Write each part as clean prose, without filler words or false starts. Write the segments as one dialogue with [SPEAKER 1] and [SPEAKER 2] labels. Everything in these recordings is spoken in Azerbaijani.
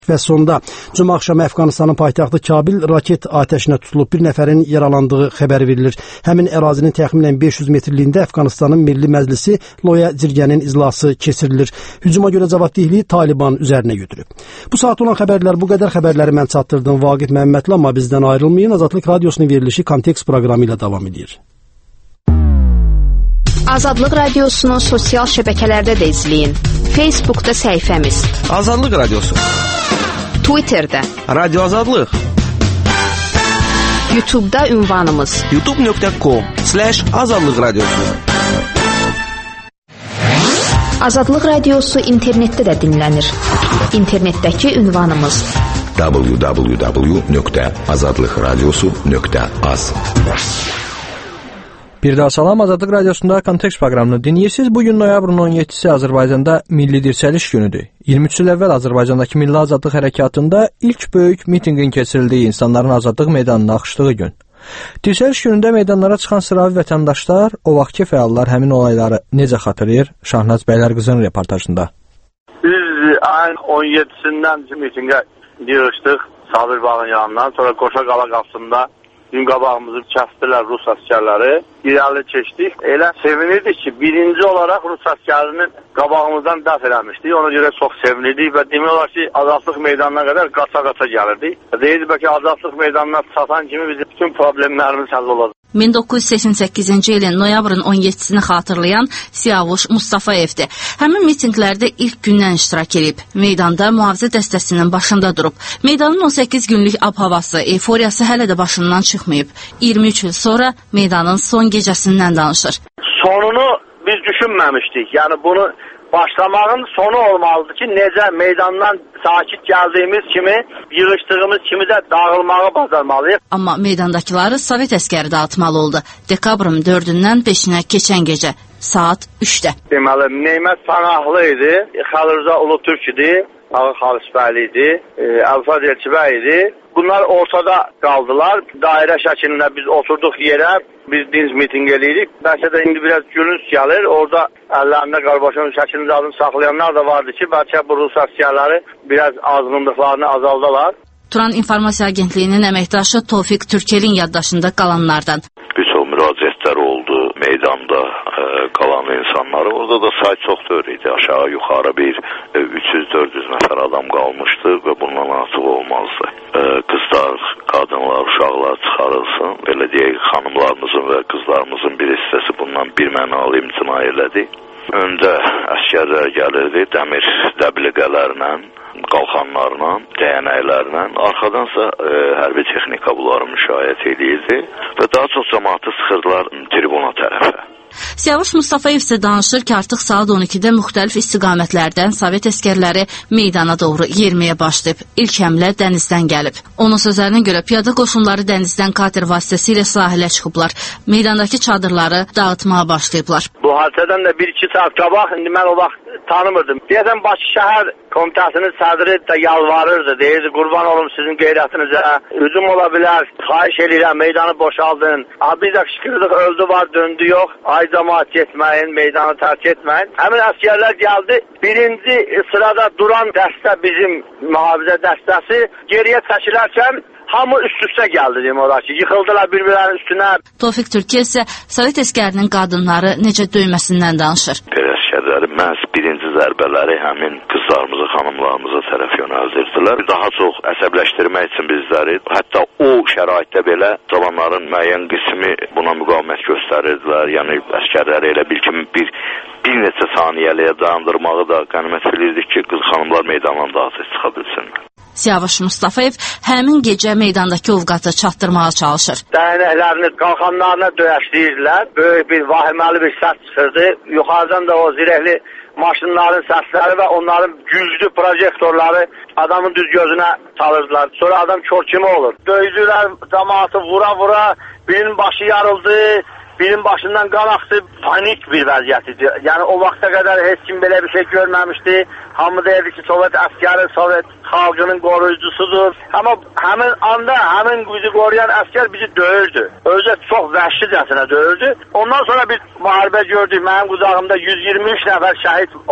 [SPEAKER 1] Və sonda cümə axşamı Əfqanistanın paytaxtı Kabil raket atəşinə tutulub, bir nəfərin yaralandığı xəbəri verilir. Həmin ərazinin təxminən 500 metrliyində Əfqanistanın Milli Məclisi Loya Zirgənin iclası keçirilir. Hücuma görə cavabdehliyi Taliban üzərinə götürüb. Bu saat olan xəbərlər bu qədər. Xəbərləri mən çatdırdım. Vaqif Məmmədli, amma bizdən ayrılmayın. Azadlıq Radiosunun verilişi Kontekst proqramı ilə davam edir.
[SPEAKER 2] Azadlıq Radiosunu sosial şəbəkələrdə də izləyin. Facebookda səhifəmiz
[SPEAKER 3] Azadlıq Radiosu,
[SPEAKER 2] Twitterdə
[SPEAKER 3] Radyo Azadlıq,
[SPEAKER 2] YouTube'da ünvanımız
[SPEAKER 3] youtube.com/Azadlıq Radiosu.
[SPEAKER 2] Azadlıq Radiosu internetdə də dinlənir. İnternetdəki ünvanımız
[SPEAKER 4] www.azadlıqradiosu.az.
[SPEAKER 5] Bir daha salam, Azadlıq Radiosunda Kontekst proqramını dinləyirsiniz. Bugün noyabrın 17-si Azərbaycanda Milli Dirçəliş günüdür. 23 il əvvəl Azərbaycandakı Milli Azadlıq Hərəkatında ilk böyük mitinqin keçirildiyi, insanların Azadlıq meydanına axışdığı gün. Dirçəliş günündə meydanlara çıxan sıravi vətəndaşlar, o vaxtki fəallar həmin olayları necə xatırlayır? Şahnaz Bəylərqızın reportajında.
[SPEAKER 6] Biz ayın 17-sindən mitingə yığışdıq Sabir bağın yanından, sonra Qoşa Qala qapısında gün qabağımızı kəsdilər Rus əsgərləri. İrəli keçdik. Elə sevinirdik ki, birinci olaraq Rus əsgərinin qabağımızdan dəf eləmişdik. Ona görə çox sevinirdik və demək olar ki, Azadlıq meydanına qədər qaça-qaça gəlirdik. Deyirdik ki, Azadlıq meydanına çatan kimi bizim bütün problemlərimiz həll olacaq.
[SPEAKER 7] 1988-ci ilin noyabrın 17-sini xatırlayan Siyavuş Mustafayevdir. Həmin mitinqlərdə ilk gündən iştirak edib. Meydanda mühafizə dəstəsinin başında durub. Meydanın 18 günlük ab-havası, eyforiyası hələ də başından çıxmayıb. 23 il sonra meydanın son gecəsindən danışır.
[SPEAKER 6] Sonunu biz düşünməmişdik. Yəni bunu başlamağın sonu olmalıdır ki, necə meydandan sakit gəldiyimiz kimi, yığışdığımız kimi də dağılmağı bacarmalıyıq.
[SPEAKER 7] Amma meydandakıları Sovet əskəri dağıtmalı oldu. Dekabrın 4-dən 5-nə keçən gecə, saat 3-də.
[SPEAKER 6] Deməli, Neymət Pənahlı idi, Xəlirza Ulutürk idi, Ağı Xalis Bəyli idi, Əlfad Elçibəy idi. Bunlar ortada qaldılar. Dairə şəklində biz oturduq yerə, biz dinc miting eləyirik. Bəlkə də indi biraz gülünç gəlir. Orada əllərində Qarbaşovun şəklində adını saxlayanlar da vardı ki, bəlkə bu Rus əsgərləri biraz azğınlıqlarını azaldalar.
[SPEAKER 7] Turan İnformasiya Agentliyinin əməkdaşı Tofiq Türkelin yaddaşında qalanlardan.
[SPEAKER 8] Bir çox müraciətlər oldu meydanda qalan insanları. Orada da say çox idi. Aşağı yuxarı bir 300-400 nəfər adam qalmışdı və bundan artıq olmazdı. Qızlar, qadınlar, uşaqlar çıxarılsın. Belə deyək, xanımlarımızın və qızlarımızın bir hissəsi bundan bir mənalı imtina elədi. Öndə əskərlər gəlirdi, dəmir dəbliqələrlə, qalxanlarla, dəyənəklərlə. Arxadansa hərbi texnika bunları müşayiət edirdi və daha çox cəmaatı sıxırdılar tribuna tərəfə.
[SPEAKER 7] Siyavuş Mustafayev isə danışır ki, artıq saat 12-də müxtəlif istiqamətlərdən Sovet əskərləri meydana doğru yeriməyə başlayıb. İlk həmlə dənizdən gəlib. Onun sözlərinə görə piyada qoşunları dənizdən kater vasitəsilə sahilə çıxıblar. Meydandakı çadırları dağıtmağa başlayıblar.
[SPEAKER 6] Bu hadisədən də 1-2 saat qabaq, indi mən o vaxt tanımırdım. Deyəsən Bakı şəhər komitəsinin sədri də yalvarırdı, deyirdi, qurban olum sizin qeyrətinizə, hücum ola bilər, xahiş edirəm, meydanı boşaldın. Biz də qışqırdıq, öldü var, döndü yox, ay cəmaat getməyin, meydanı tərk etməyin. Həmin əsgərlər gəldi, birinci sırada duran dəstə bizim mühafizə dəstəsi geriyə çəkilərkən hamı üst-üstə gəldi, deyim olar ki, yıxıldılar bir-birlərinin üstünə.
[SPEAKER 7] Tofiq Türkiyə isə Sovet əskərinin qadınları necə döyməsindən danışır.
[SPEAKER 8] Əsgərləri məhz birinci zərbələri həmin qızlarımıza, xanımlarımıza tərəf yönəldirdilər. Daha çox əsəbləşdirmək üçün bizləri, hətta o şəraitdə belə cavanların müəyyən qismi buna müqavimət göstərirdilər. Yəni əsgərləri elə bil ki, bir neçə saniyəliyə dayandırmağı da qənimət bilirdik ki, qız xanımlar meydandan daha tez çıxa bilsinlər.
[SPEAKER 7] Siyavuş Mustafayev həmin gecə meydandakı ovqatı çatdırmağa çalışır.
[SPEAKER 6] Dəyənəklərini qalxanlarına döyəşdirdilər. Böyük bir vahiməli bir səs çıxırdı. Yuxarıdan da o zirehli maşınların səsləri və onların güclü projektorları adamın düz gözünə çalırdılar. Sonra adam kör kimi olur. Döydülər, cəmaatı vura-vura, birinin başı yarıldı, birinin başından qan axdı, panik bir vəziyyət idi. Yəni o vaxta qədər heç kim belə bir şey görməmişdi. Hamı deyirdi ki, Sovet əskəri, Sovet xalqının qoruyucusudur. Amma həmin anda, həmin bizi qoruyan əskər bizi döyürdü. Özü çox vəhşicəsinə döyürdü. Ondan sonra bir müharibə gördük. Mənim qucağımda 123 nəfər şəhid olub.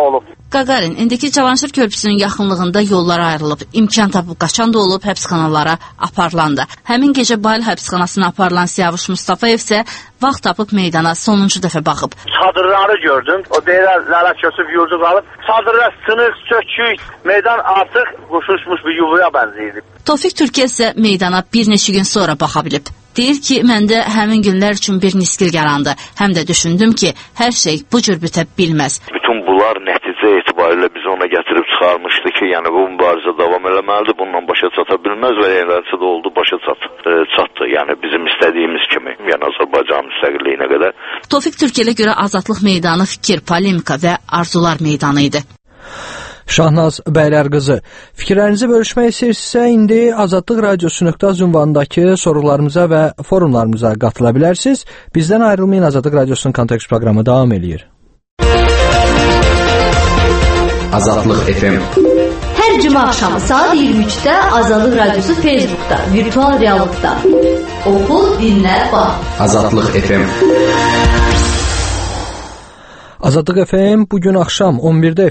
[SPEAKER 7] Qaqarin, indiki Cavanşir körpüsünün yaxınlığında yollara ayrılıb, imkan tapıb qaçan da olub, həbsxanalara aparılan da. Həmin gecə Bayıl həbsxanasına aparılan Siyavuş Mustafayev isə vaxt tapıb meydana sonuncu dəfə baxıb.
[SPEAKER 6] Çadırları gördüm. O deyirlər, lələ kösüb yurdu qalıb. Çadırlar sınıq, sökük, meydan artıq quşuşmuş bir yuvaya bənzəyirdi.
[SPEAKER 7] Tofiq Türkiyə isə meydana bir neçə gün sonra baxa bilib. Deyir ki, məndə həmin günlər üçün bir niskil yarandı. Həm də düşündüm ki, hər şey bu cür bitə bilməz.
[SPEAKER 8] Bütün bunlar nəticə etibarilə bizi ona gətirib çıxarmışdı ki, yəni bu mübarizə davam eləməlidir, bundan başa çata bilməz və eləsi də oldu, başa çatdı. Yəni bizim istədiyimiz kimi, yəni Azərbaycan müstəqilliyinə qədər.
[SPEAKER 7] Tofiq Türkiyəyə görə Azadlıq meydanı fikir, polemika və arzular meydanı idi.
[SPEAKER 5] Şahnaz Bəylər qızı, fikirlərinizi bölüşmək istəyirsinizsə, indi Azadlıq Radiosu.az ünvanındakı sorularımıza və forumlarımıza qatıla bilərsiniz. Bizdən ayrılmayın, Azadlıq Radiosunun Kontekst proqramı davam edir.
[SPEAKER 4] Azadlıq FM.
[SPEAKER 9] Hər cümə axşamı saat 23-də Azadlıq Radiosu Facebookda, virtual reallıqda. Oxu, dinlə, bax.
[SPEAKER 4] Azadlıq FM.
[SPEAKER 5] Azadlıq FM bugün axşam 11-də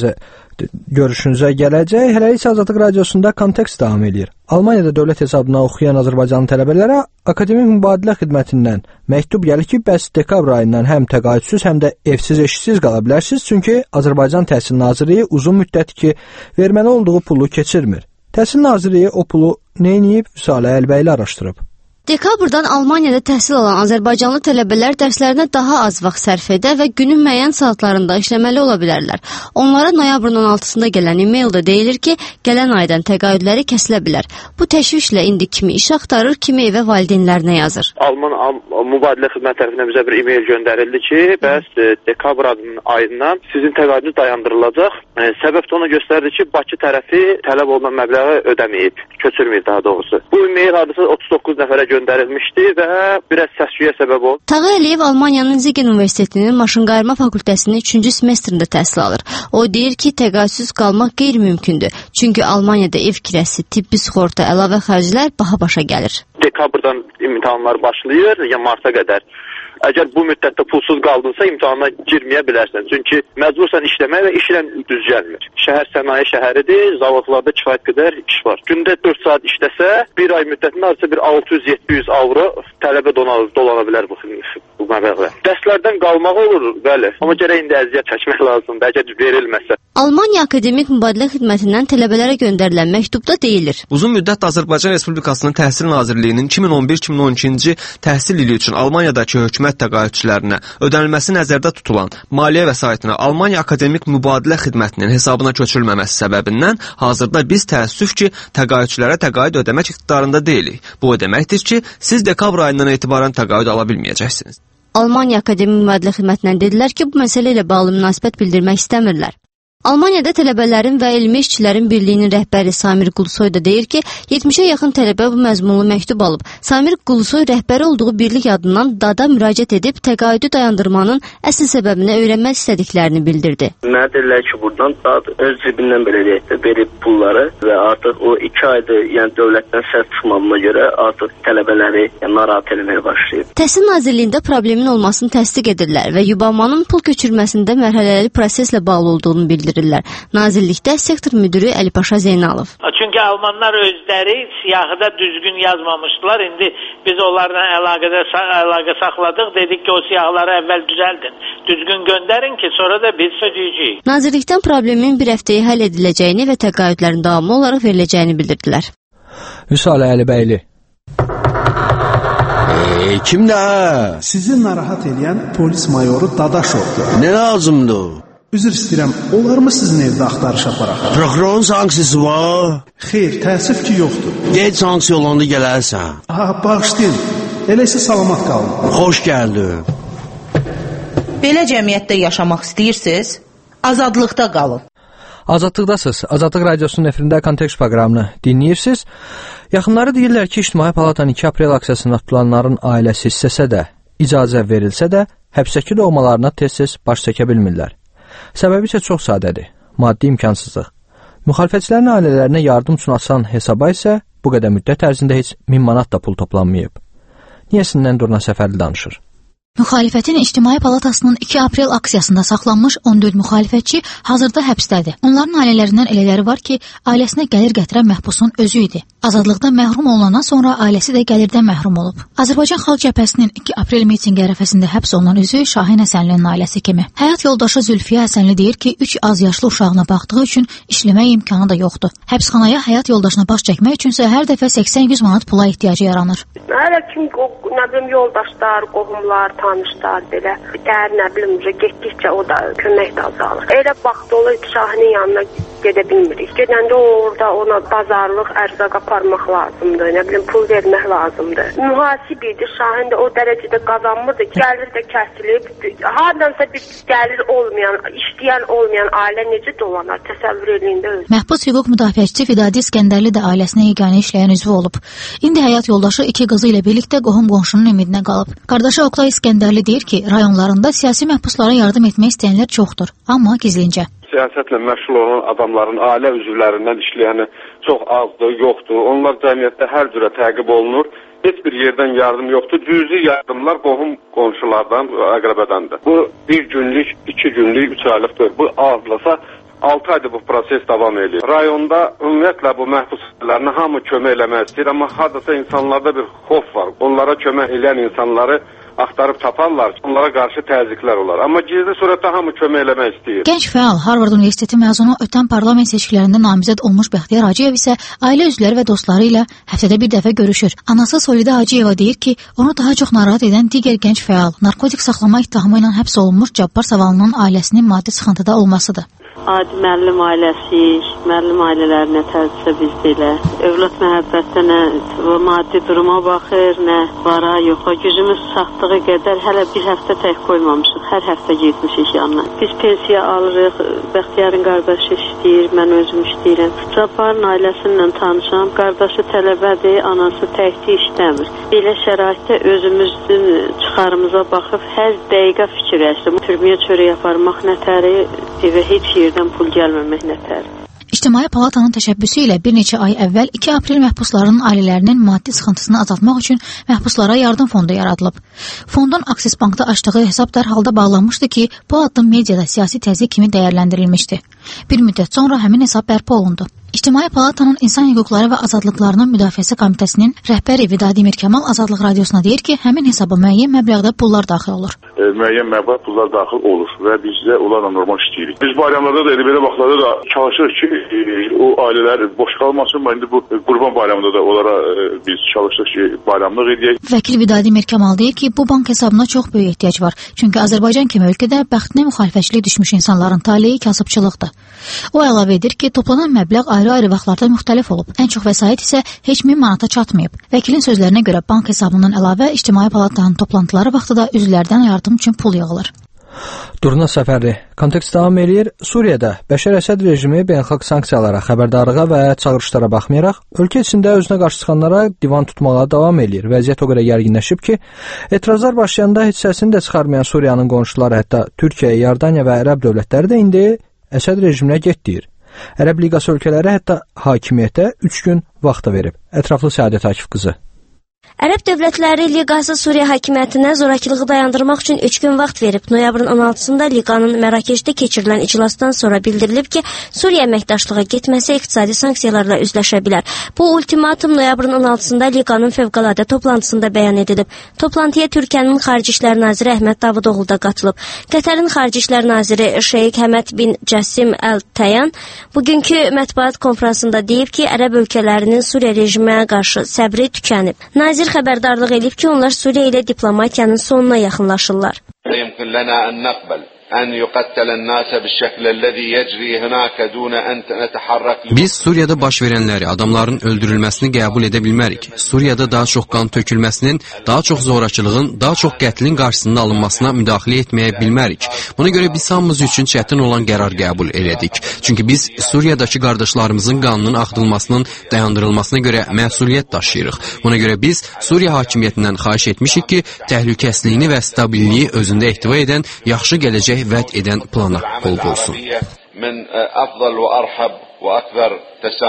[SPEAKER 5] görüşünüzə gələcək. Hələlik Azadlıq Radiosunda Kontekst davam edir. Almaniyada dövlət hesabına oxuyan Azərbaycanlı tələbələrə Akademik Mübadilə Xidmətindən məktub gəlir ki, bəs dekabr ayından həm təqaüdsüz, həm də evsiz, eşsiz qala bilərsiniz, çünki Azərbaycan Təhsil Nazirliyi uzun müddət ki, verməli olduğu pulu keçirmir. Təhsil Nazirliyi o pulu neyniyib? Vüsalə Əlbəyli araşdırıb.
[SPEAKER 9] Dekabrdan Almaniyada təhsil alan Azərbaycanlı tələbələr dərslərinə daha az vaxt sərf edə və günün müəyyən saatlarında işləməli ola bilərlər. Onlara noyabrın 16-sında gələn e-maildə deyilir ki, gələn aydan təqaüdləri kəsilə bilər. Bu təşvişlə indi kimi iş axtarır, kimi evə valideynlərinə yazır.
[SPEAKER 10] Alman Mübadilə Xidmət tərəfindən bizə bir e-mail göndərildi ki, bəs dekabr ayından sizin təqaüdünüz dayandırılacaq. Səbəb də onu göstərdi ki, Bakı tərəfi tələb olunan məbləği ödəməyib, köçürməyib daha doğrusu. Bu e-mail adresi 39 nəfərə göndərilmişdi və biraz səs-küyə səbəb oldu.
[SPEAKER 9] Tağı Əliyev Almaniyanın Zigen Universitetinin Maşınqayırma Fakültəsinin 3-cü semestrində təhsil alır. O deyir ki, təqaüdsüz qalmaq qeyri-mümkündür. Çünki Almaniyada ev kirəsi, tibbi sığorta, əlavə xərclər baha başa gəlir.
[SPEAKER 10] Dekabrdan imtahanlar başlayır, ya marta qədər. Əgər bu müddətdə pulsuz qaldınsa imtahana girməyə bilərsən. Çünki məcbursan işləmək və işlə düz gəlmir. Şəhər sənaye şəhəridir, zavodlarda kifayət qədər iş var. Gündə 4 saat işləsə, bir ay müddətində artıq bir 600-700 avro tələbə dolana bilər bu məbləğlə. Dərslərdən qalmaq olur, bəli. Amma gərək indi əziyyət çəkmək lazımdır, əgər verilməsə.
[SPEAKER 9] Almaniya Akademik Mübadilə Xidmətindən tələbələrə göndərilən məktubda deyilir.
[SPEAKER 3] Uzun müddət Azərbaycan Respublikasının Təhsil Nazirliyinin 2011-2012-ci təhsil ili üçün Almaniyadakı hökumət təqaüdçülərinə ödənilməsi nəzərdə tutulan maliyyə vəsaitinə Almaniya Akademik Mübadilə Xidmətinin hesabına köçürülməməsi səbəbindən hazırda biz təəssüf ki, təqaüdçülərə təqaüd ödəmək iqtidarında deyilik. Bu o deməkdir ki, siz dekabr ayından etibarən təqaüd ala bilməyəcəksiniz.
[SPEAKER 9] Almaniya Akademik Mübadilə Xidmətindən dedilər ki, bu məsələ ilə bağlı münasibət bildirmək istəmirlər. Almaniyada tələbələrin və elmi işçilərin birliyinin rəhbəri Samir Qulusoy da deyir ki, 70-ə yaxın tələbə bu məzmunlu məktub alıb. Samir Qulusoy rəhbəri olduğu birlik adından DAD-a müraciət edib təqaüdü dayandırmanın əsl səbəbini öyrənmək istədiklərini bildirdi.
[SPEAKER 11] Mənə deyirlər ki, buradan DAD öz cibindən belə deyək də verib pulları və artıq o 2 aydır, yəni dövlətdən səs çıxmamına görə artıq tələbələri narahat eləməyə başlayıb.
[SPEAKER 9] Təhsil Nazirliyində problemin olmasını təsdiq edirlər və yubanmanın pul köçürməsində mərhələli proseslə bağlı olduğunu bildirir. Nazirlikdə sektor müdürü Əlipaşa Zeynalov.
[SPEAKER 12] Çünki Almanlar özləri siyahıda düzgün yazmamışdılar. İndi biz onlarla əlaqə saxladıq. Dedik ki, o siyahıları əvvəl düzəldin. Düzgün göndərin ki, sonra da biz ödəyəcəyik.
[SPEAKER 9] Nazirlikdən problemin bir həftəyə həll ediləcəyini və təqaüdlərin davamlı olaraq veriləcəyini bildirdilər.
[SPEAKER 5] Vüsalə Əlibəyli.
[SPEAKER 13] Kimdə? Sizi narahat edən polis mayoru Dadaşovdur.
[SPEAKER 14] Nə lazımdır?
[SPEAKER 13] Üzr istəyirəm, olar mı sizin evdə axtarış aparaq?
[SPEAKER 14] Prokurorun sanksiyası var?
[SPEAKER 13] Xeyr, təəssüf ki, yoxdur.
[SPEAKER 14] Gec sanksiya olanda gələrsən.
[SPEAKER 13] Bağışlayın, elə isə salamat qalın.
[SPEAKER 14] Xoş gəldin.
[SPEAKER 15] Belə cəmiyyətdə yaşamaq istəyirsiniz? Azadlıqda qalın.
[SPEAKER 5] Azadlıqdasınız. Azadlıq Radiosunun efirində Kontekst proqramını dinləyirsiniz. Yaxınları deyirlər ki, İctimai Palatanın 2 aprel aksiyasında tutulanların ailəsi istəsə də, icazə verilsə də, həbsdəki doğmalarına tez-tez baş çəkə bilmirlər. Səbəbi isə çox sadədir. Maddi imkansızlıq. Müxalifətçilərin ailələrinə yardım üçün asan hesaba isə bu qədər müddət ərzində heç 1000 manat da pul toplanmayıb. Niyəsindən Durna Səfərli danışır.
[SPEAKER 16] Müxalifətin İctimai Palatasının 2 aprel aksiyasında saxlanmış 14 müxalifətçi hazırda həbsdədir. Onların ailələrindən elələri var ki, ailəsinə gəlir gətirən məhbusun özü idi. Azadlıqdan məhrum olunandan sonra ailəsi də gəlirdən məhrum olub. Azərbaycan Xalq Cəbhəsinin 2 aprel mitinqi ərəfəsində həbs olunan üzvü Şahin Həsənlinin ailəsi kimi. Həyat yoldaşı Zülfiyə Həsənli deyir ki, 3 az yaşlı uşağına baxdığı üçün işləmək imkanı da yoxdur. Həbsxanaya həyat yoldaşına baş çəkmək üçünsə hər dəfə 80-100 manat pula ehtiyacı yaranır.
[SPEAKER 17] Hələ kim, nə bilim, yoldaşlar, qohumlar, tanışlar belə. Gəlir, nə bilim, getdikcə o da kömək də azalır. Elə vaxt olur ki, Şahinin yanına gedə bilmirik. Gedəndə orada ona bazarlıq, ərzaq aparmaq lazımdır, nə bilim, pul vermək lazımdır. Mühasib idi, Şahin də o dərəcədə qazanmırdı ki, gəlir də kəsilib. Hardansa bir gəlir olmayan, işləyən olmayan ailə necə dolanar, təsəvvür edin də özü.
[SPEAKER 16] Məhbus hüquq müdafiəçisi Vidadi İskəndərli də ailəsinə yeganə işləyən üzvü olub. İndi həyat yoldaşı 2 qızı ilə birlikdə qohum-qonşunun ümidinə qalıb. Qardaşı Oqtay İskəndərli deyir ki, rayonlarında siyasi məhbuslara yardım etmək istəyənlər çoxdur, amma gizlincə.
[SPEAKER 18] Siyasətlə məşğul olan adamların ailə üzvlərindən işləyəni çox azdır, yoxdur. Onlar cəmiyyətdə hər cürə təqib olunur. Heç bir yerdən yardım yoxdur. Cüzi yardımlar qohum qonşulardan, əqrəbədəndir. Bu 1 günlük, 2 günlük, 3 aylıqdır. Bu azlasa 6 aydır bu proses davam edir. Rayonda ümumiyyətlə bu məhbuslarına hamı kömək eləmək istəyir, amma hardasa insanlarda bir xof var. Onlara kömək edən insanları axtarıb taparlar, onlara qarşı təzyiqlər olar. Amma gizli surətdə hamı kömək eləmək istəyir.
[SPEAKER 16] Gənc fəal Harvard Universiteti məzunu ötən parlament seçkilərində namizəd olmuş Bəxtiyar Hacıyev isə ailə üzvləri və dostları ilə həftədə bir dəfə görüşür. Anası Solidə Hacıyeva deyir ki, onu daha çox narahat edən digər gənc fəal, narkotik saxlama ittihamı ilə həbs olunmuş Cabbar Savalının ailəsinin maddi sıxıntıda olmasıdır.
[SPEAKER 19] Adi müəllim ailəsi, müəllim ailələrinə tərcüsə bizdə elə. Övlad məhəbbətdə nə maddi duruma baxır, nə vara, yoxa. Gücümüz çatdığı qədər hələ bir həftə tək qoymamışıq. Hər həftə getmişik yanına. Biz pensiya alırıq, Bəxtiyarın qardaşı işləyir, mən özüm işləyirəm. Cabbarın ailəsindən tanışam, qardaşı tələbədir, anası təkdir işləmir. Belə şəraitdə özümüzün çıxarımıza baxıb hər dəqiqə fikirləşdim. Türməyə çörək aparmaq nətəri, evə heç yerdən pul gəlməmək nətəri.
[SPEAKER 16] İctimai Palatanın təşəbbüsü ilə bir neçə ay əvvəl 2 aprel məhbuslarının ailələrinin maddi sıxıntısını azaltmaq üçün məhbuslara yardım fondu yaradılıb. Fondun Aksis Bankda açdığı hesab dərhalda bağlanmışdı ki, bu addım mediada siyasi təzyiq kimi dəyərləndirilmişdi. Bir müddət sonra həmin hesab bərpa olundu. İctimai Palatanın İnsan Hüquqları və Azadlıqlarının Müdafiəsi Komitəsinin rəhbəri Vidadimir Kamal Azadlıq Radiosuna deyir ki, həmin hesaba müəyyən məbləğdə pullar daxil olur.
[SPEAKER 20] Müəyyən məbləğ pullar daxil olur və biz də onlarla normal işləyirik. Biz bayramlarda da belə vaxtlarda da çalışırıq ki, o ailələr boş qalmasın. İndi bu Qurban bayramında da onlara biz çalışırıq ki, bayramlıq edək.
[SPEAKER 16] Vəkil Vidadimir Kamal deyir ki, bu bank hesabına çox böyük ehtiyac var. Çünki Azərbaycan kimi ölkədə bəxtinə müxalifətçilik düşmüş insanların taleyi kasıbçılıqdır. O əlavə edir ki, toplanan məbləğ ayrı-ayrı vaxtlarda müxtəlif olub. Ən çox vəsait isə heç 1000 manata çatmayıb. Vəkilin sözlərinə görə bank hesabından əlavə İctimai Palatanın toplantıları vaxtı da üzvlərdən yardım üçün pul yığılır.
[SPEAKER 5] Durna Səfərli. Kontekst davam eləyir. Suriyada Bəşər Əsəd rejimi beynəlxalq sanksiyalara, xəbərdarlığa və çağırışlara baxmayaraq, ölkə içində özünə qarşı çıxanlara divan tutmağa davam eləyir. Vəziyyət o qədər gərginləşib ki, etirazlar başlayanda heç səsini də çıxarmayan Suriyanın qonşuları, hətta Türkiyə, Yordaniya və Ərəb dövlətləri də indi Əsəd rejiminə get deyir. Ərəb Liqası ölkələri hətta hakimiyyətə 3 gün vaxt verib. Ətraflı Səadət Akif qızı.
[SPEAKER 21] Ərəb Dövlətləri Liqası Suriya hakimiyyətinə zorakılığı dayandırmaq üçün 3 gün vaxt verib. Noyabrın 16-sında Liqanın Mərakeşdə keçirilən iclasdan sonra bildirilib ki, Suriya əməkdaşlığa getməsə iqtisadi sanksiyalarla üzləşə bilər. Bu ultimatum noyabrın 16-sında Liqanın fövqəladə toplantısında bəyan edilib. Toplantıya Türkiyənin Xarici İşlər Naziri Əhməd Davutoğlu da qatılıb. Qətərin Xarici İşlər Naziri Şeyx Həməd bin Cəsim Əl-Təyan bugünkü mətbuat konfransında deyib ki, Ərəb ölkələrinin Suriya rejiminə qarşı səbri tükənib. Nazir xəbərdarlıq edib ki, onlar Suriya ilə diplomatiyanın sonuna yaxınlaşırlar.
[SPEAKER 22] Biz Suriyada baş verənləri, adamların öldürülməsini qəbul edə bilmərik. Suriyada daha çox qan tökülməsinin, daha çox zorakılığın, daha çox qətlin qarşısında alınmasına müdaxilə etməyə bilmərik. Buna görə biz hamımız üçün çətin olan qərar qəbul elədik. Çünki biz Suriyadakı qardaşlarımızın qanının axıdılmasının dayandırılmasına görə məsuliyyət daşıyırıq. Buna görə biz Suriya hakimiyyətindən xahiş etmişik ki, təhlükəsizliyini və stabilliyi özündə ehtiva edən yaxşı gələcək vəd edən plana qol qoysun.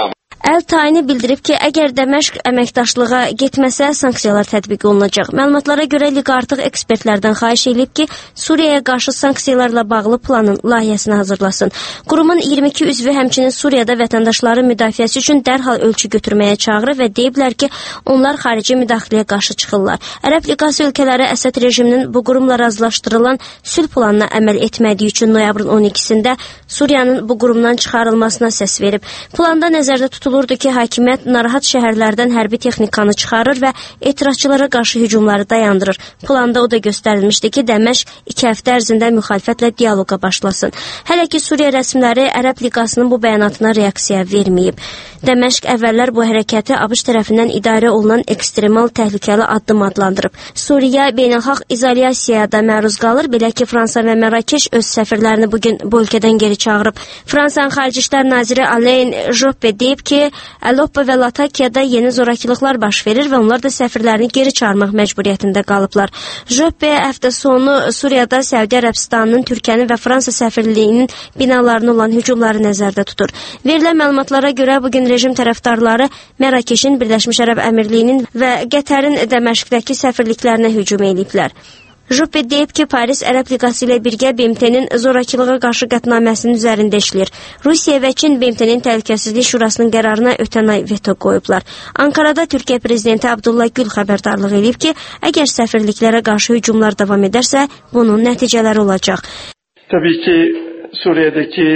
[SPEAKER 21] Əl-Tayini bildirib ki, əgər Dəməşq əməkdaşlığa getməsə, sanksiyalar tətbiq olunacaq. Məlumatlara görə Liqa artıq ekspertlərdən xahiş edib ki, Suriyaya qarşı sanksiyalarla bağlı planın layihəsini hazırlasın. Qurumun 22 üzvü həmçinin Suriyada vətəndaşların müdafiəsi üçün dərhal ölçü götürməyə çağırır və deyiblər ki, onlar xarici müdaxiləyə qarşı çıxırlar. Ərəb Liqası ölkələri Əsəd rejiminin bu qurumla razılaşdırılan sülh planına əməl etmədiyi üçün noyabrın 12-sində Suriyanın bu qurumdan çıxarılmasına səs verib. Planda nəzərdə tutulurdu ki, hakimiyyət narahat şəhərlərdən hərbi texnikanı çıxarır və etirazçılara qarşı hücumları dayandırır. Planda o da göstərilmişdi ki, Dəməşq 2 həftə ərzində müxalifətlə dialoqa başlasın. Hələ ki, Suriya rəsmiləri Ərəb Liqasının bu bəyanatına reaksiya verməyib. Dəməşq əvvəllər bu hərəkəti ABŞ tərəfindən idarə olunan ekstremal təhlükəli addım adlandırıb. Suriya beynəlxalq izolyasiyaya da məruz qalır, belə ki, Fransa və Mərakeş öz səfirlərini bugün bu ölkədən geri çağırıb. Fransanın Xarici İşlər naziri Alain Juppé deyib ki, Aleppo və Latakiyada yeni zorakılıqlar baş verir və onlar da səfirlərini geri çağırmaq məcburiyyətində qalıblar. Juppé həftə sonu Suriyada Səudi Ərəbistanının, Türkiyənin və Fransa səfirliyinin binalarına olan hücumları nəzərdə tutur. Verilən məlumatlara görə bugün rejim tərəfdarları Mərakeşin, Birləşmiş Ərəb Əmirliyinin və Qətərin Dəməşqdəki səfirliklərinə hücum ediblər. Juppé deyib ki, Paris Ərəb Liqası ilə birgə BMT-nin zorakılığa qarşı qətnaməsinin üzərində işləyir. Rusiya və Çin BMT-nin Təhlükəsizlik Şurasının qərarına ötən ay veto qoyublar. Ankarada Türkiyə prezidenti Abdullah Gül xəbərdarlıq edib ki, əgər səfirliklərə qarşı hücumlar davam edərsə, bunun nəticələri olacaq.
[SPEAKER 1] Tabii ki, Suriye'deki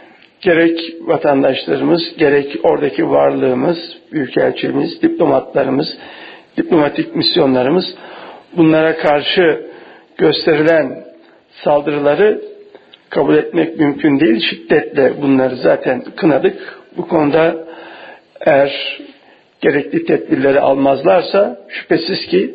[SPEAKER 1] gerek vatandaşlarımız, gerek oradaki varlığımız, büyükelçimiz, diplomatlarımız, diplomatik misyonlarımız bunlara karşı gösterilen saldırıları kabul etmek mümkün değil. Şiddetle bunları zaten kınadık. Bu konuda eğer gerekli tedbirleri almazlarsa şüphesiz ki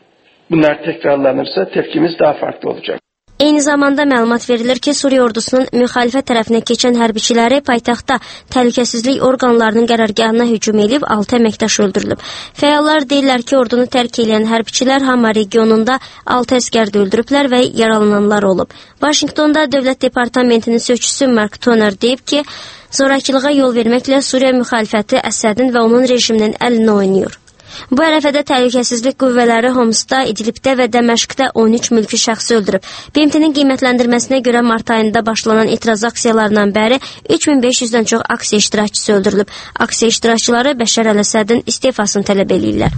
[SPEAKER 1] bunlar tekrarlanırsa tepkimiz daha farklı olacak.
[SPEAKER 21] Eyni zamanda məlumat verilir ki, Suriya ordusunun müxalifət tərəfinə keçən hərbiçiləri paytaxtda təhlükəsizlik orqanlarının qərargahına hücum edib 6 əməkdaş öldürülüb. Fəallar deyirlər ki, ordunu tərk edən hərbiçilər Hama regionunda 6 əskər də öldürüblər və yaralananlar olub. Vaşinqtonda Dövlət Departamentinin sözçüsü Mark Toner deyib ki, zorakılığa yol verməklə Suriya müxalifəti Əsədin və onun rejiminin əlinə oynayır. Bu ərəfədə təhlükəsizlik qüvvələri Homsda, İdlibdə və Dəməşqdə 13 mülki şəxsi öldürüb. BMT-nin qiymətləndirməsinə görə mart ayında başlanan etiraz aksiyalarından bəri 3500-dən çox aksiya iştirakçısı öldürülüb. Aksiya iştirakçıları Bəşər Əl-Əsədin istifasını tələb edirlər.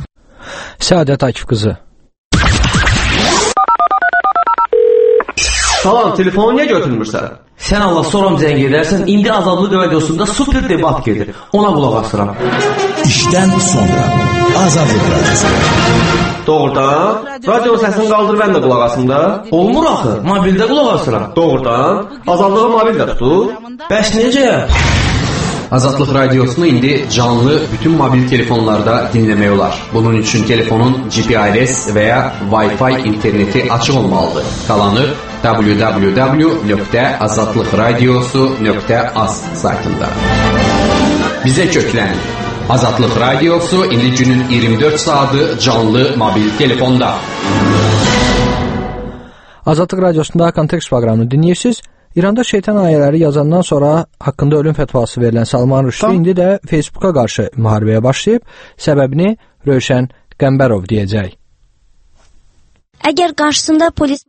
[SPEAKER 5] Səadət Akif qızı.
[SPEAKER 3] Salam, telefonu niyə götürmürsən?
[SPEAKER 2] Sən Allah soram zəng edərsən, indi Azadlıq radiosunda super debat gedir. Ona qulaq asıram.
[SPEAKER 23] İşdən sonra Azadlıq radiosu.
[SPEAKER 3] Doğrudan? Radio səsini qaldır, mən də qulaq asım da.
[SPEAKER 2] Olmur axı, mobildə qulaq asıram.
[SPEAKER 3] Doğrudan? Azadlığı mobildə tutur?
[SPEAKER 2] Bəs necə?
[SPEAKER 22] Azadlıq radiosunu indi canlı bütün mobil telefonlarda dinləmək olar. Bunun üçün telefonun GPRS və ya Wi-Fi interneti açıq olmalıdır. Qalanı www.azadlıqradiosu.az saytında. Bizə köklənin. Azadlıq radiosu indi günün 24 saatı canlı mobil telefonda.
[SPEAKER 5] Azadlıq radiosunda Kontekst proqramını dinləyirsiniz. İranda şeytan ayələri yazandan sonra haqqında ölüm fətvası verilən Salman Rushdie indi də Facebooka qarşı müharibəyə başlayıb. Səbəbini Rövşən Qəmbərov deyəcək.
[SPEAKER 21] Əgər qarşısında polis...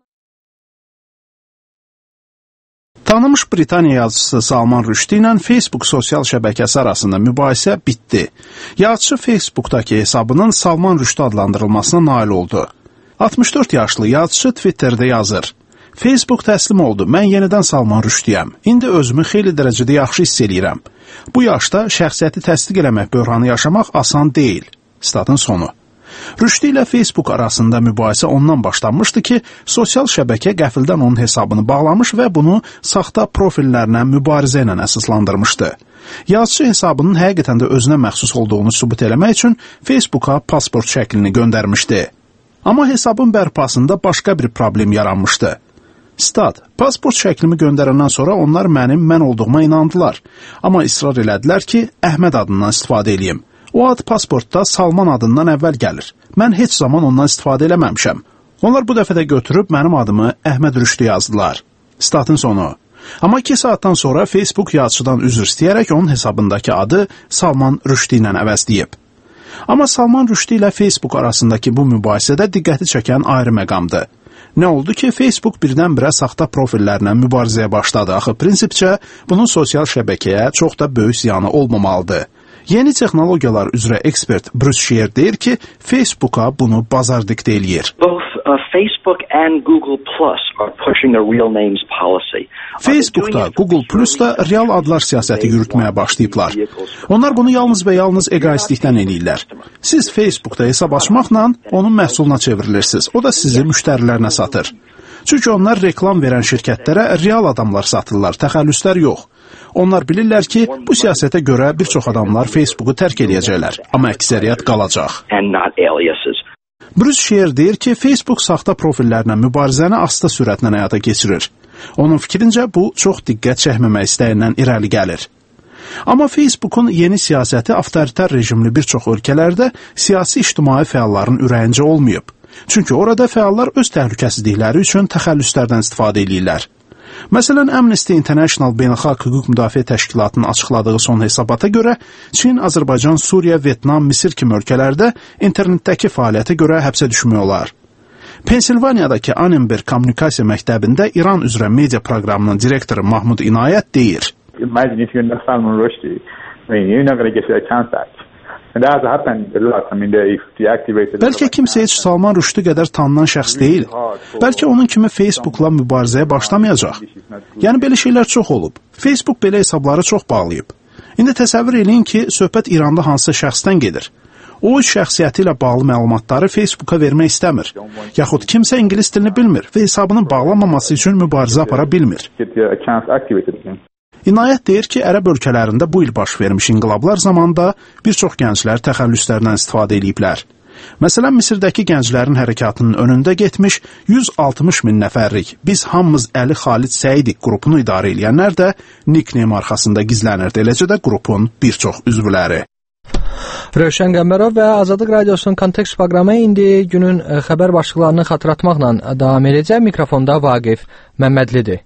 [SPEAKER 13] Tanınmış Britaniya yazıçısı Salman Rushdie ilə Facebook sosial şəbəkəsi arasında mübahisə bitdi. Yazıçı Facebookdakı hesabının Salman Rushdie adlandırılmasına nail oldu. 64 yaşlı yazıçı Twitterdə yazır. Facebook təslim oldu, mən yenidən Salman Rushdie'yəm. İndi özümü xeyli dərəcədə yaxşı hiss eləyirəm. Bu yaşda şəxsiyyəti təsdiq eləmək böhranı yaşamaq asan deyil. Statın sonu. Rushdie ilə Facebook arasında mübahisə ondan başlanmışdı ki, sosial şəbəkə qəfildən onun hesabını bağlamış və bunu saxta profillərinə mübarizə ilə əsaslandırmışdı. Yazıcı hesabının həqiqətən də özünə məxsus olduğunu sübut eləmək üçün Facebooka pasport şəklini göndərmişdi. Amma hesabın bərpasında başqa bir problem yaranmışdı. Stat, pasport şəklimi göndərəndən sonra onlar mən olduğuma inandılar. Amma israr elədilər ki, Əhməd adından istifadə eləyim. O ad pasportda Salman adından əvvəl gəlir. Mən heç zaman ondan istifadə eləməmişəm. Onlar bu dəfə də götürüb mənim adımı Əhməd Rushdie yazdılar. Statın sonu. Amma 2 saatdan sonra Facebook yazıçıdan üzr istəyərək onun hesabındakı adı Salman Rushdie ilə əvəzləyib. Amma Salman Rushdie ilə Facebook arasındakı bu mübahisədə diqqəti çəkən ayrı məqamdır. Nə oldu ki, Facebook birdən-birə saxta profillərlə mübarizəyə başladı. Axı prinsipcə bunun sosial şəbəkəyə çox da böyük ziyanı olmamalıdır. Yeni texnologiyalar üzrə ekspert Bruce Shear deyir ki, Facebooka bunu bazar diktə eləyir.
[SPEAKER 6] Facebook and Google Plus are pushing a real names policy.
[SPEAKER 13] Facebookda, Google Plus-da real adlar siyasəti yürütməyə başlayıblar. Onlar bunu yalnız və yalnız egoistlikdən eləyirlər. Siz Facebookda hesab açmaqla onun məhsuluna çevrilirsiniz. O da sizi müştərilərinə satır. Çünki onlar reklam verən şirkətlərə real adamlar satırlar, təxəllüslər yox. Onlar bilirlər ki, bu siyasətə görə bir çox adamlar Facebooku tərk edəcəklər, amma əksəriyyət qalacaq. Bruce Shear deyir ki, Facebook saxta profillərlə mübarizəni asta sürətlə həyata keçirir. Onun fikrincə bu çox diqqət çəkməmək istəyindən irəli gəlir. Amma Facebookun yeni siyasəti avtoritar rejimli bir çox ölkələrdə siyasi ictimai fəalların ürəyincə olmayıb. Çünki orada fəallar öz təhlükəsizlikləri üçün təxəllüslərdən istifadə edirlər. Məsələn, Amnesty International Beynəlxalq Hüquq Müdafiə Təşkilatının açıqladığı son hesabata görə Çin, Azərbaycan, Suriya, Vyetnam, Misir kimi ölkələrdə internetdəki fəaliyyətə görə həbsə düşmək olar. Pensilvaniyadakı Annenberg Kommunikasiya Məktəbində İran üzrə media proqramının direktoru Mahmud İnayət deyir.
[SPEAKER 7] Imagine if you're not Salman Rushdie, you're not going to get a chance at.
[SPEAKER 13] Bəlkə kimsə heç Salman Rushdie qədər tanınan şəxs deyil. Bəlkə onun kimi Facebookla mübarizəyə başlamayacaq. Yəni belə şeylər çox olub. Facebook belə hesabları çox bağlayıb. İndi təsəvvür eləyin ki, söhbət İranda hansısa şəxsdən gedir. O şəxsiyyəti ilə bağlı məlumatları Facebooka vermək istəmir. Yaxud kimsə ingilis dilini bilmir və hesabının bağlanmaması üçün mübarizə apara bilmir. İnayət deyir ki, ərəb ölkələrində bu il baş vermiş inqilablar zamanında bir çox gənclər təxəllüslərdən istifadə ediblər. Məsələn, Misirdəki gənclərin hərəkatının önündə getmiş 160 min nəfərlik Biz Hamımız Əli Xalid Səidik qrupunu idarə edənlər də nickname arxasında gizlənirdi, eləcə də qrupun bir çox üzvləri.
[SPEAKER 5] Rövşən Qəmbərov və Azadlıq Radiosunun Kontekst proqramı indi günün xəbər başlıqlarını xatırlatmaqla davam edəcək. Mikrofonda Vaqif Məmmədlidir.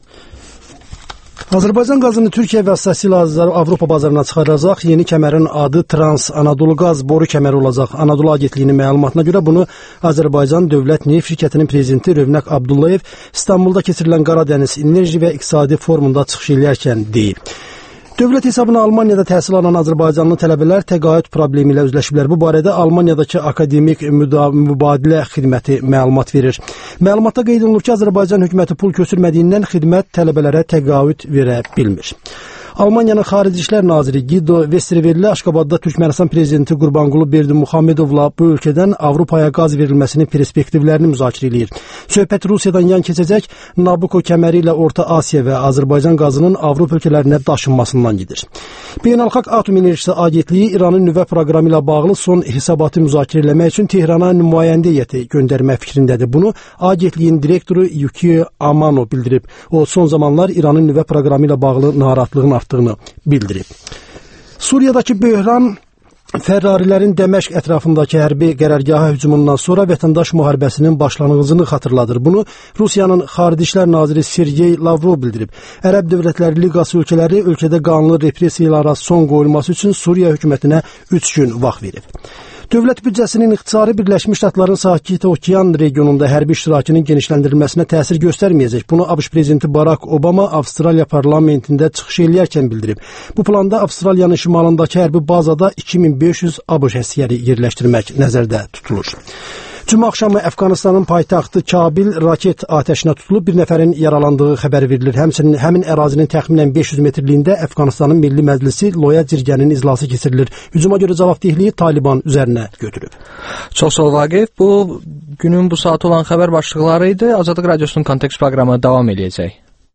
[SPEAKER 8] Azərbaycan qazını Türkiyə vasitəsilə Avropa bazarına çıxaracaq. Yeni kəmərin adı Trans Anadolu Qaz boru kəməri olacaq. Anadolu Agentliyinin məlumatına görə bunu Azərbaycan Dövlət Neft Şirkətinin prezidenti Rövnəq Abdullayev İstanbulda keçirilən Qaradəniz Enerji və İqtisadi Forumunda çıxış edərkən deyib. Dövlət hesabına Almaniyada təhsil alan azərbaycanlı tələbələr təqaüd problemi ilə üzləşiblər. Bu barədə Almaniyadakı Akademik Mübadilə Xidməti məlumat verir. Məlumatda qeyd olunur ki, Azərbaycan hökuməti pul köçürmədiyindən xidmət tələbələrə təqaüd verə bilmir. Almaniyanın Xarici İşlər Naziri Guido Westerwelle Aşqabadda Türkmənistan prezidenti Qurbanqulu Berdimuhamedovla bu ölkədən Avropaya qaz verilməsinin perspektivlərini müzakirə edir. Söhbət Rusiyadan yan keçəcək Nabucco kəməri ilə Orta Asiya və Azərbaycan qazının Avropa ölkələrinə daşınmasından gedir. Beynəlxalq Atom Enerjisi Agentliyi İranın nüvə proqramı ilə bağlı son hesabatı müzakirə etmək üçün Tehrana nümayəndə heyəti göndərmək fikrindədir. Bunu agentliyin direktoru Yuki Amano bildirib. O son zamanlar İranın nüvə proqramı ilə bağlı narahatlığın artdığını bildirib. Suriyadakı böhran Fərrarilərin Dəməşq ətrafındakı hərbi qərargaha hücumundan sonra vətəndaş müharibəsinin başlanğıcını xatırladır. Bunu Rusiyanın Xarici İşlər Naziri Sergey Lavrov bildirib. Ərəb Dövlətləri Liqası ölkələri ölkədə qanlı repressiyalara son qoyulması üçün Suriya hökumətinə 3 gün vaxt verib. Dövlət büdcəsinin ixtisarı Birləşmiş Ştatların Sakit Okean regionunda hərbi iştirakının genişləndirilməsinə təsir göstərməyəcək. Bunu ABŞ prezidenti Barack Obama Avstraliya parlamentində çıxış edərkən bildirib. Bu planda Avstraliyanın şimalındakı hərbi bazada 2500 ABŞ əsgəri yerləşdirmək nəzərdə tutulur. Cümə axşamı Əfqanistanın paytaxtı Kabil raket atəşinə tutulub, bir nəfərin yaralandığı xəbər verilir. Həmçinin həmin ərazinin təxminən 500 metrliyində Əfqanistanın Milli Məclisi Loya Cirgənin iclası keçirilir. Hücuma görə cavabdehliyi Taliban üzərinə götürüb.
[SPEAKER 5] Çox sağ ol Vaqif. Bu günün bu saat olan xəbər başlıqları idi. Azadlıq Radiosunun Kontekst proqramı davam edəcək.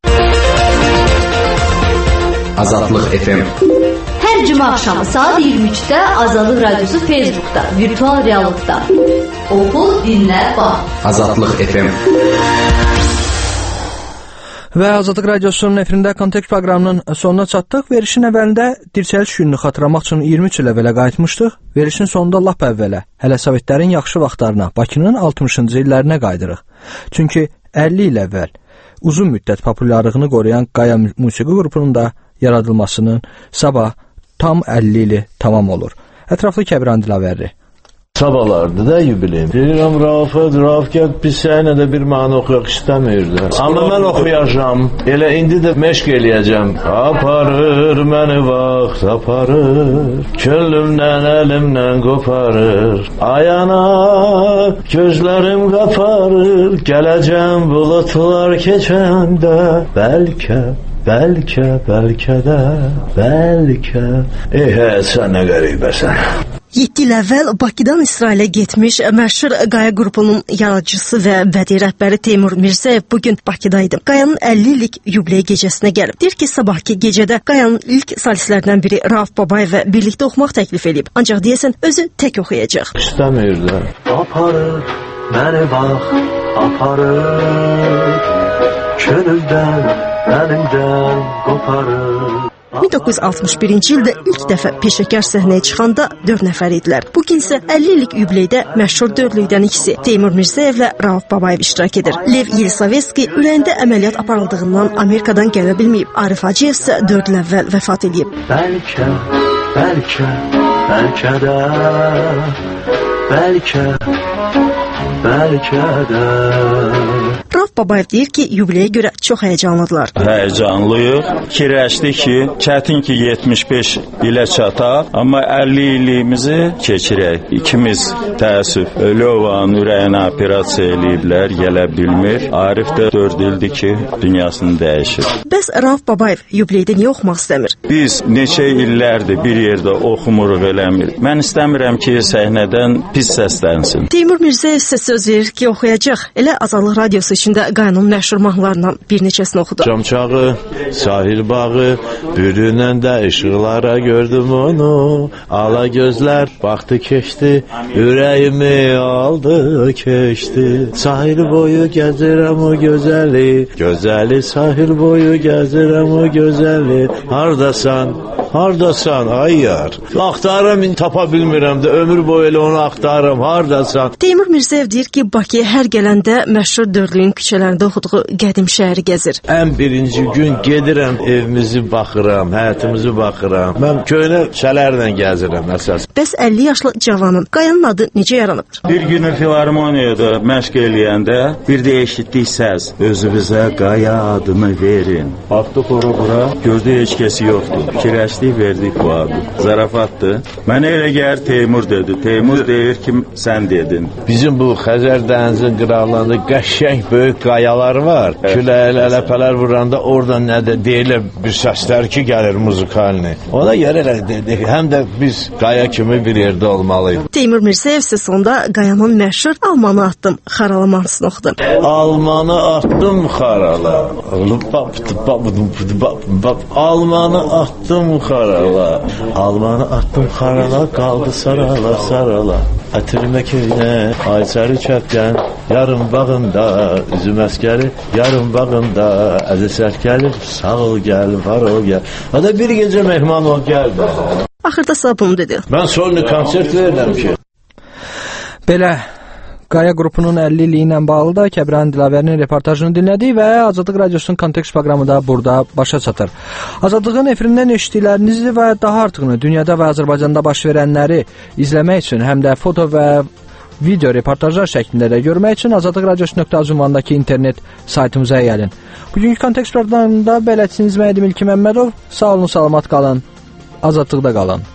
[SPEAKER 4] Azadlıq FM.
[SPEAKER 24] Hər cümə axşamı saat 23-də Azadlıq Radiosu Facebookda, virtual reallıqda. Oxu, dinlə, bax.
[SPEAKER 4] Azadlıq FM.
[SPEAKER 5] Və Azadlıq Radiosunun efirində Kontekst proqramının sonuna çatdıq. Verilişin əvvəlində dirçəliş gününü xatırlamaq üçün 23 il əvvələ qayıtmışdıq. Verilişin sonunda lap əvvələ, hələ Sovetlərin yaxşı vaxtlarına, Bakının 60-cı illərinə qayıdırıq. Çünki 50 il əvvəl uzun müddət populyarlığını qoruyan Qaya musiqi qrupunun da yaradılmasının sabah tam 50 ili tamam olur. Ətraflı Kəbran Dilavərli.
[SPEAKER 9] Sabahlardı da yubileyim. Deyirəm, Rauf gəl, biz sənə də bir mahnı oxuyaq istəmirdi. Amma mən oxuyacağam, elə indi də məşq eləyəcəm. Aparır məni vaxt, aparır, könlümdən, əlimdən qoparır. Ayana gözlərim qaparır, gələcəm bulutlar keçəndə, bəlkə də, bəlkə. Sən nə qəribəsən.
[SPEAKER 10] 7 il əvvəl Bakıdan İsrailə getmiş məşhur Qaya qrupunun yaradıcısı və bədii rəhbəri Teymur Mirzəyev bugün Bakıdaydı. Qayanın 50 illik yubiley gecəsinə gəlib. Deyir ki, sabahki gecədə Qayanın ilk solistlərindən biri Rauf Babayevə birlikdə oxumaq təklif edib. Ancaq deyəsən özü tək oxuyacaq.
[SPEAKER 9] İstəmirlər. Aparır məni bax, aparır, könüldən, əlimdən qoparır.
[SPEAKER 10] 1961-ci ildə ilk dəfə peşəkar səhnəyə çıxanda 4 nəfər idilər. Bugün isə 50 illik yubileydə məşhur dördlükdən ikisi Teymur Mirzəyevlə Rauf Babayev iştirak edir. Lev Yelisavetski ürəyində əməliyyat aparıldığından Amerikadan gələ bilməyib. Arif Hacıyev isə 4 il əvvəl vəfat edib.
[SPEAKER 9] Bəlkə də, bəlkə də.
[SPEAKER 10] Rauf Babayev deyir ki, yubileyə görə çox həyəcanlıdırlar.
[SPEAKER 11] Həyəcanlıyıq. Fikirləşdik ki, çətin ki 75 ilə çataq, amma 50 illiyimizi keçirək. İkimiz təəssüf Lovanın ürəyinə operasiya eləyiblər, gələ bilmir. Arif də 4 ildir ki, dünyasını dəyişir.
[SPEAKER 10] Bəs Rauf Babayev yubileydə niyə oxumaq istəmir?
[SPEAKER 11] Biz neçə illərdir bir yerdə oxumuruq eləmir. Mən istəmirəm ki, səhnədən pis səslənsin.
[SPEAKER 10] Teymur Mirzəyev isə söz verir ki, oxuyacaq. Elə Azadlıq Radiosu içində Qayanın məşhur mahnılarından bir neçəsini oxudu.
[SPEAKER 9] Camçağı, sahil bağı, bürünəndə işıqlara gördüm onu. Ala gözlər, baxdı keçdi, ürəyimi aldı keçdi. Sahil boyu gəzirəm o gözəli, gözəli sahil boyu gəzirəm o gözəli. Hardasan ay yar? Axtarım, tapa bilmirəm də, ömür boyu elə onu axtarım, hardasan?
[SPEAKER 10] Teymur Mirzəyev deyir ki, Bakıya hər gələndə məşhur dördlüyün küçələrində oxuduğu qədim şəhəri gəzir.
[SPEAKER 9] Ən birinci gün gedirəm, evimizi baxıram, həyatımızı baxıram. Mən köhnə şələrlə gəzirəm əsas.
[SPEAKER 10] Bəs 50 yaşlı cavanın Qayanın adı necə yaranıb?
[SPEAKER 11] Bir günü filarmoniyada məşq eləyəndə bir də eşitdik səs. Özünüzə Qaya adını verin. Baxdıq ora bura, gördük heç kəsi yoxdur. Fikirləşdik, verdik bu adı. Zarafatdır. Mənə elə gəlir Teymur dedi. Teymur deyir ki, sən dedin.
[SPEAKER 9] Bizim bu Xəzər dənizin qırağlarında qəşəng böyük qayalar var. Küləyə ləpələr vuranda orada nədə deyilə bir səslər ki, gəlir muzikalini. Ona görə həm də biz qaya kimi bir yerdə olmalıyıq.
[SPEAKER 10] Teymur Mirzəyev isə sonda Qayanın məşhur Almanı atdım xarala mahnısını oxudu.
[SPEAKER 9] Almanı atdım xarala. Almanı atdım xarala. Almanı atdım xarala, qaldı sarala. Ətirmə köynə, Ayçarı kəpkən, yarım bağında, üzüm əskəri, yarım bağında, əzi sərk gəlir, sağ ol gəl, var ol gəl. Hada bir gecə mehman ol gəl.
[SPEAKER 10] Axırda sağ bunu dedi.
[SPEAKER 9] Mən solni konsert verirəm ki.
[SPEAKER 5] Belə Qaya qrupunun 50 ili ilə bağlı da Kəbran Dilavərinin reportajını dinlədik və Azadlıq Radiosunun Kontekst proqramı da burada başa çatır. Azadlığın efirindən eşitdiklərinizi və daha artıqını dünyada və Azərbaycanda baş verənləri izləmək üçün, həm də foto və video reportajlar şəklində də görmək üçün azadlıqradiosu.az ünvanındakı internet saytımıza gəlin. Bugünkü Kontekst proqramında bələdçiniz Mədim İlki Məmmədov. Sağ olun, salamat qalın. Azadlıqda qalın.